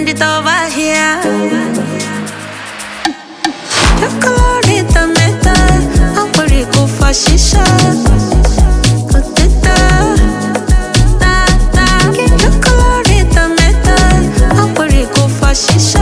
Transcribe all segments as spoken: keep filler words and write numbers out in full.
it over here. Chocolate metal, ampuri ko fascisha. Koteta, ta ta. Chocolate metal, ampuri ko fascisha.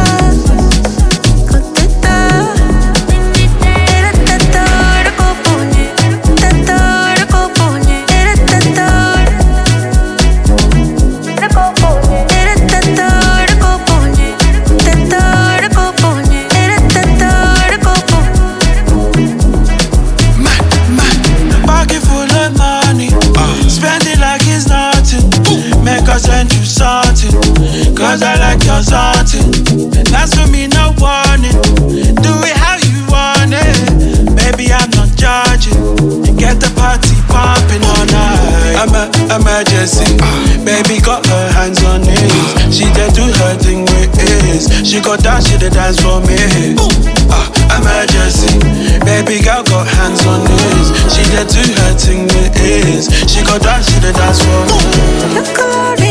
Cause I like your something. That's for me, no warning. Do it how you want it. Baby, I'm not judging. Get the party pumping all night. I'm a emergency. Baby got her hands on knees. She did do her thing with ease. She got down, she did dance for me. Uh, emergency. Baby girl got hands on knees. She did do her thing with ease. She got down, she did dance for me.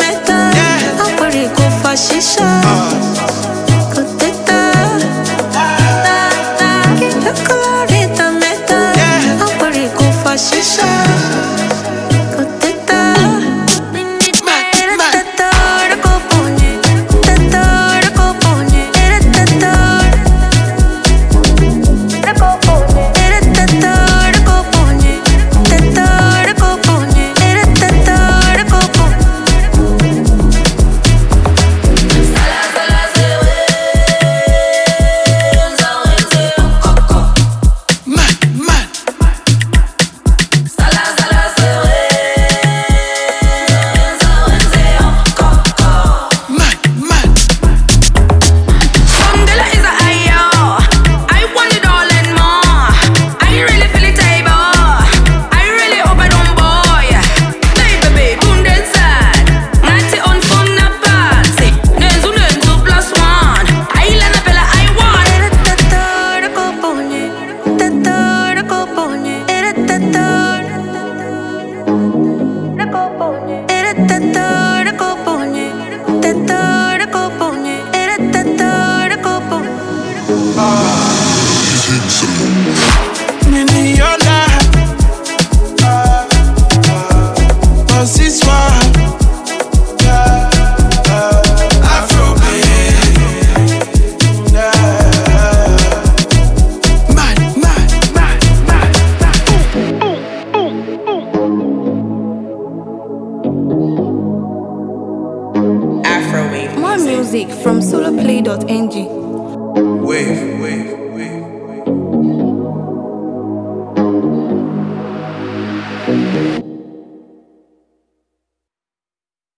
Fascisha, koteta, ta ta. Chocolate metal, ampuri ko fascisha, koteta. Tetor ko pone, tetor ko pone, tetor. Ko pone, tetor ko pone, tetor ko pone, tetor ko pone. More music from soloplay dot n g. Wave, wave, wave.